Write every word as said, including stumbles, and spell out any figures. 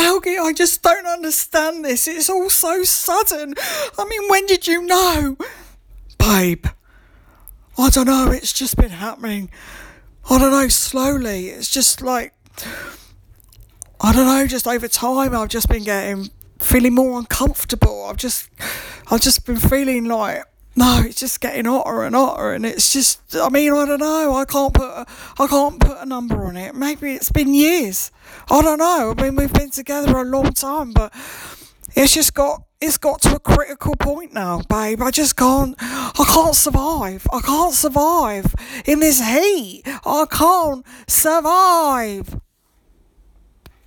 Algie, I just don't understand this. It's all so sudden. I mean, when did you know? Babe, I don't know. It's just been happening. I don't know, slowly. It's just like, I don't know, just over time I've just been getting, feeling more uncomfortable. I've just, I've just been feeling like, no, it's just getting hotter and hotter, and it's just, I mean, I don't know, I can't put a, I can't put a number on it. Maybe it's been years. I don't know. I mean, we've been together a long time, but it's just got, it's got to a critical point now, babe. I just can't, I can't survive. I can't survive in this heat. I can't survive.